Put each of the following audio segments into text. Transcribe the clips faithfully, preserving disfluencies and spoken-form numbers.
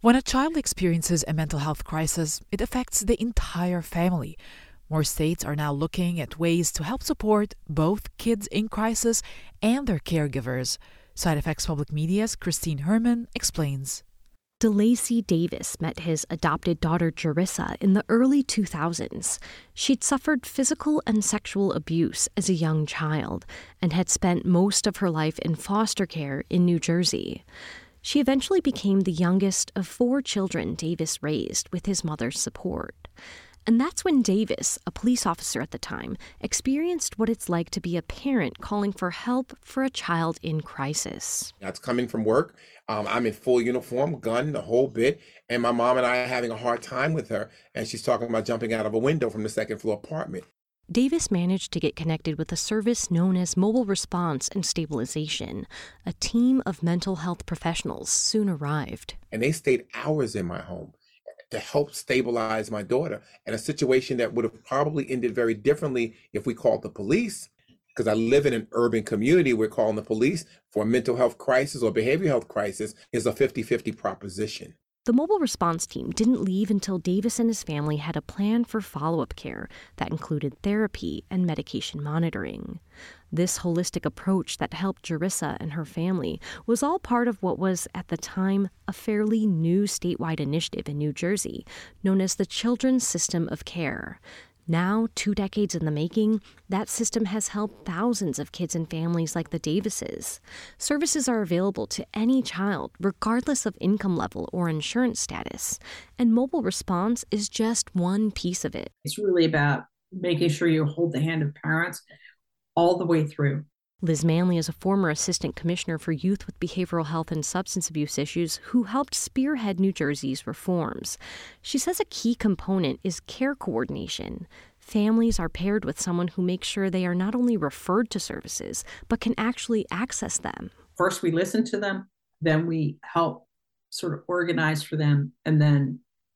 When a child experiences a mental health crisis, it affects the entire family. More states are now looking at ways to help support both kids in crisis and their caregivers. Side Effects Public Media's Christine Herman explains. DeLacy Davis met his adopted daughter Jerissa in the early two thousands. She'd suffered physical and sexual abuse as a young child and had spent most of her life in foster care in New Jersey. She eventually became the youngest of four children Davis raised with his mother's support. And that's when Davis, a police officer at the time, experienced what it's like to be a parent calling for help for a child in crisis. That's coming from work. Um, I'm in full uniform, gun, the whole bit. And my mom and I are having a hard time with her. And she's talking about jumping out of a window from the second floor apartment. Davis managed to get connected with a service known as Mobile Response and Stabilization. A team of mental health professionals soon arrived. And they stayed hours in my home to help stabilize my daughter in a situation that would have probably ended very differently if we called the police. Because I live in an urban community, we're calling the police for a mental health crisis or behavioral health crisis is a fifty-fifty proposition. The mobile response team didn't leave until Davis and his family had a plan for follow-up care that included therapy and medication monitoring. This holistic approach that helped Jerissa and her family was all part of what was, at the time, a fairly new statewide initiative in New Jersey known as the Children's System of Care. Now, two decades in the making, that system has helped thousands of kids and families like the Davises. Services are available to any child, regardless of income level or insurance status. And mobile response is just one piece of it. It's really about making sure you hold the hand of parents all the way through. Liz Manley is a former assistant commissioner for youth with behavioral health and substance abuse issues who helped spearhead New Jersey's reforms. She says a key component is care coordination. Families are paired with someone who makes sure they are not only referred to services, but can actually access them. First, we listen to them, then we help sort of organize for them, and then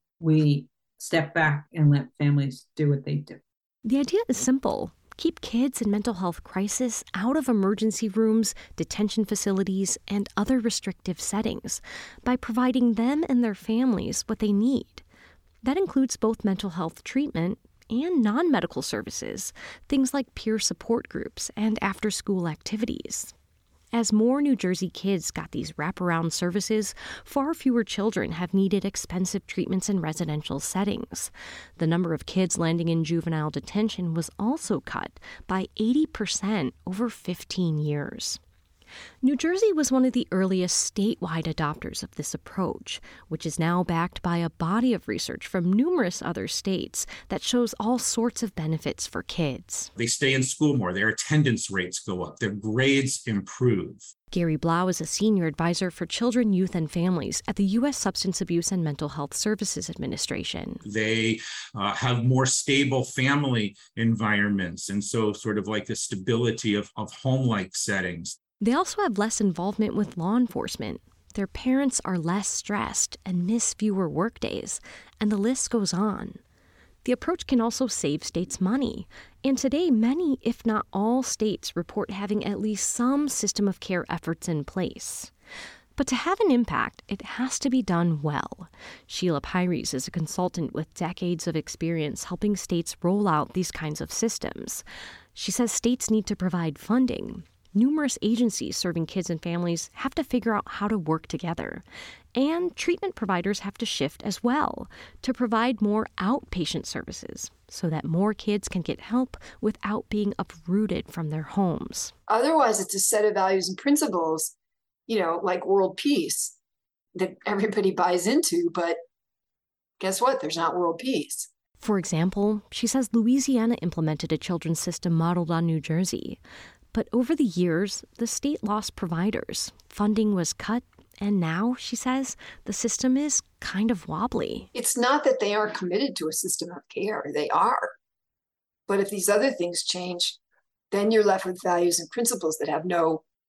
we step back and let families do what they do. The idea is simple. Keep kids in mental health crisis out of emergency rooms, detention facilities, and other restrictive settings by providing them and their families what they need. That includes both mental health treatment and non-medical services, things like peer support groups and after-school activities. As more New Jersey kids got these wraparound services, far fewer children have needed expensive treatments in residential settings. The number of kids landing in juvenile detention was also cut by eighty percent over fifteen years. New Jersey was one of the earliest statewide adopters of this approach, which is now backed by a body of research from numerous other states that shows all sorts of benefits for kids. They stay in school more, their attendance rates go up, their grades improve. Gary Blau is a senior advisor for children, youth, and families at the U S Substance Abuse and Mental Health Services Administration. They uh, have more stable family environments, and so sort of like the stability of, of home-like settings. They also have less involvement with law enforcement. Their parents are less stressed and miss fewer workdays, and the list goes on. The approach can also save states money, and today many, if not all, states report having at least some system of care efforts in place. But to have an impact, it has to be done well. Sheila Pyries is a consultant with decades of experience helping states roll out these kinds of systems. She says states need to provide funding. Numerous agencies serving kids and families have to figure out how to work together. And treatment providers have to shift as well to provide more outpatient services so that more kids can get help without being uprooted from their homes. Otherwise, it's a set of values and principles, you know, like world peace that everybody buys into. But guess what? There's not world peace. For example, she says Louisiana implemented a children's system modeled on New Jersey. But over the years, the state lost providers. Funding was cut, and now, she says, the system is kind of wobbly. It's not that they aren't committed to a system of care. They are. But if these other things change, then you're left with values and principles that have no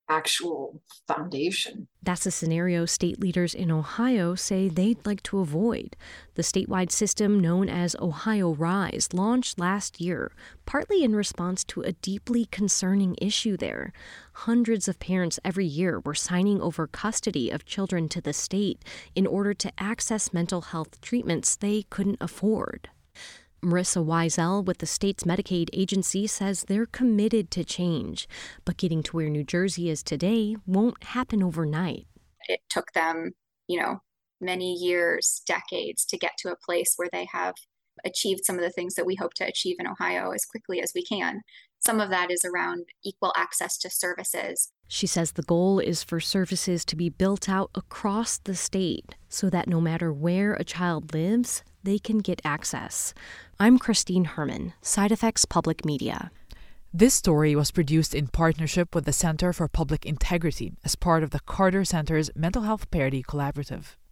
actual foundation. That's a scenario state leaders in Ohio say they'd like to avoid. The statewide system known as Ohio Rise launched last year, partly in response to a deeply concerning issue there. Hundreds of parents every year were signing over custody of children to the state in order to access mental health treatments they couldn't afford. Marissa Weisel with the state's Medicaid agency says they're committed to change, but getting to where New Jersey is today won't happen overnight. It took them, you know, many years, decades to get to a place where they have achieved some of the things that we hope to achieve in Ohio as quickly as we can. Some of that is around equal access to services. She says the goal is for services to be built out across the state so that no matter where a child lives, they can get access. I'm Christine Herman, Side Effects Public Media. This story was produced in partnership with the Center for Public Integrity as part of the Carter Center's Mental Health Parity Collaborative.